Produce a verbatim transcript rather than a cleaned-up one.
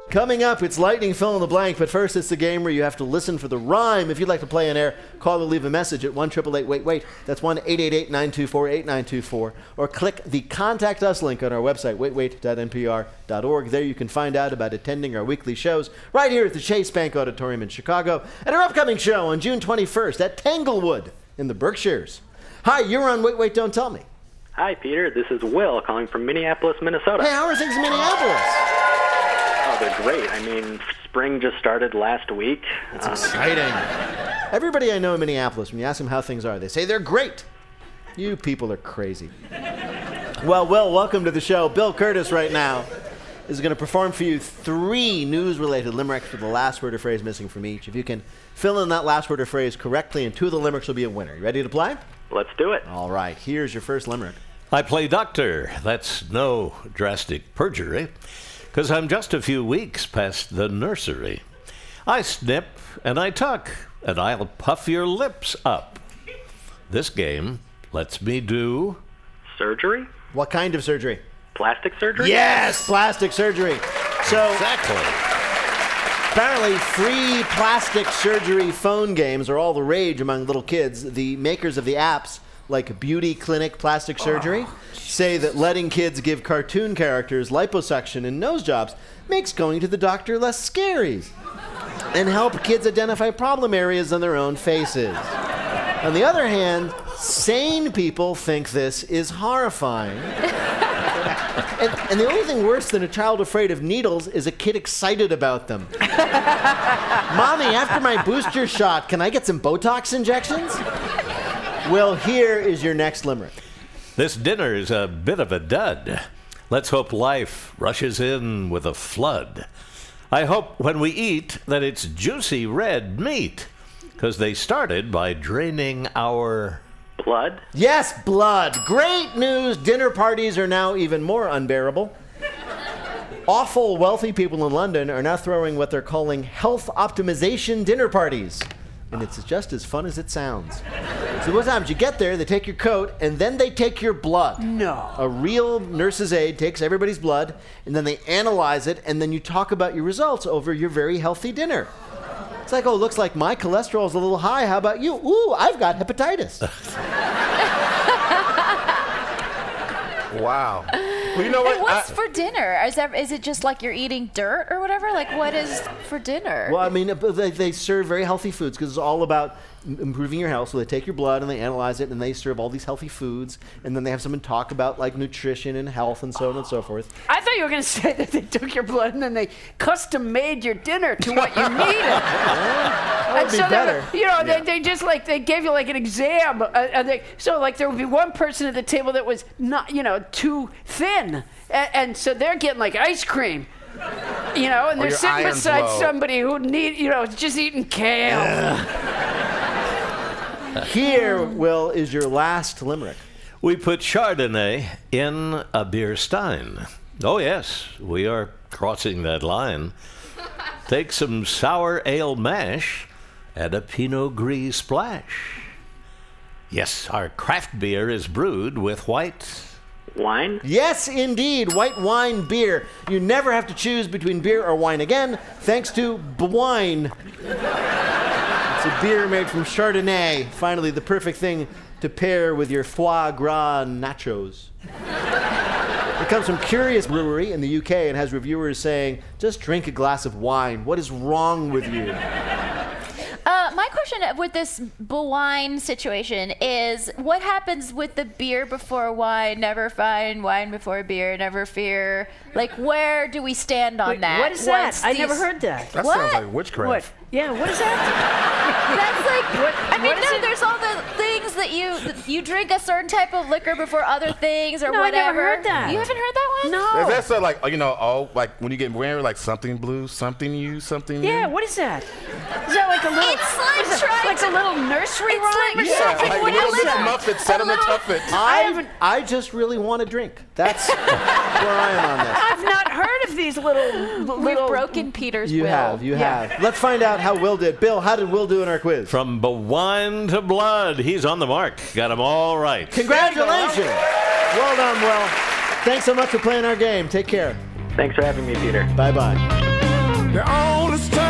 Coming up, it's Lightning Fill in the Blank, but first it's the game where you have to listen for the rhyme. If you'd like to play in air, call or leave a message at one eight eight eight wait wait. That's one eight eight eight nine two four eight nine two four. Or click the Contact Us link on our website, wait wait dot n p r dot org. There you can find out about attending our weekly shows right here at the Chase Bank Auditorium in Chicago, and our upcoming show on June twenty-first at Tanglewood in the Berkshires. Hi, you're on Wait Wait Don't Tell Me. Hi, Peter. This is Will calling from Minneapolis, Minnesota. Hey, how are things in Minneapolis? Oh, they're great. I mean, spring just started last week. It's um, exciting. Everybody I know in Minneapolis, when you ask them how things are, they say they're great. You people are crazy. Well, Will, welcome to the show. Bill Curtis right now is going to perform for you three news-related limericks with the last word or phrase missing from each. If you can fill in that last word or phrase correctly, and two of the limericks will be a winner. You ready to play? Let's do it. All right. Here's your first limerick. I play doctor. That's no drastic perjury, because I'm just a few weeks past the nursery. I snip and I tuck, and I'll puff your lips up. This game lets me do... Surgery? What kind of surgery? Plastic surgery? Yes, plastic surgery. So Exactly. apparently free plastic surgery phone games are all the rage among little kids. The makers of the apps, like Beauty Clinic Plastic Surgery, oh, say that letting kids give cartoon characters liposuction and nose jobs makes going to the doctor less scary and help kids identify problem areas on their own faces. On the other hand, sane people think this is horrifying. And, and the only thing worse than a child afraid of needles is a kid excited about them. Mommy, after my booster shot, can I get some Botox injections? Well, here is your next limerick. This dinner is a bit of a dud. Let's hope life rushes in with a flood. I hope when we eat that it's juicy red meat, because they started by draining our... Blood? Yes, blood. Great news. Dinner parties are now even more unbearable. Awful wealthy people in London are now throwing what they're calling health optimization dinner parties. And it's just as fun as it sounds. So what happens? You get there, they take your coat, and then they take your blood. No. A real nurse's aide takes everybody's blood, and then they analyze it, and then you talk about your results over your very healthy dinner. It's like, oh, looks like my cholesterol's a little high. How about you? Ooh, I've got hepatitis. Wow. Well, you know what? And what's I, for dinner? Is that is it just like you're eating dirt or whatever? Like, what is for dinner? Well, I mean, they, they serve very healthy foods because it's all about improving your health. So they take your blood and they analyze it, and they serve all these healthy foods, and then they have someone talk about like nutrition and health and so on and so forth. I thought you were going to say that they took your blood and then they custom made your dinner to what you needed. That would And be so they better. were- you know, they, they just like they gave you like an exam, uh, and they, so like there would be one person at the table that was not, you know, too thin, and, and so they're getting like ice cream. You know, and Or they're your sitting iron's beside low. somebody who need, you know, just eating kale. Here, Will, is your last limerick. We put Chardonnay in a beer stein. Oh, yes, we are crossing that line. Take some sour ale mash and a Pinot Gris splash. Yes, our craft beer is brewed with white... Wine? Yes, indeed, white wine beer. You never have to choose between beer or wine again, thanks to Bwine. It's a beer made from Chardonnay. Finally, the perfect thing to pair with your foie gras nachos. It comes from Curious Brewery in the U K and has reviewers saying, just drink a glass of wine. What is wrong with you? Uh, my question with this wine situation is, what happens with the beer before wine? Never find wine before beer, never fear. Like, where do we stand on Wait, that? what is that? Once I these- never heard that. that What? sounds like witchcraft. What? Yeah, what is that? That's like, What- I mean, what is no, it? there's all the things that you that you drink a certain type of liquor before other things or No, I whatever. never heard that. You haven't heard that one? No. Is that so like, you know, oh, like when you get married, like something blue, something you, something Yeah, you? what is that? Is that like a little? It's like is it trying like to- a little nursery It's rhyme or like- Yeah, something? like What little is Miss that? Muffet, set A on the little- tuffet. I, haven't- I just really want to drink. That's where I am on this. I've not heard of these little We've little. broken Peter's You will. have, you Yeah. have. Let's find out how Will did. Bill, how did Will do in our quiz? From wine to blood, he's on the mark. Got them all right. Congratulations. Well done, Will. Thanks so much for playing our game. Take care. Thanks for having me, Peter. Bye-bye. The oldest time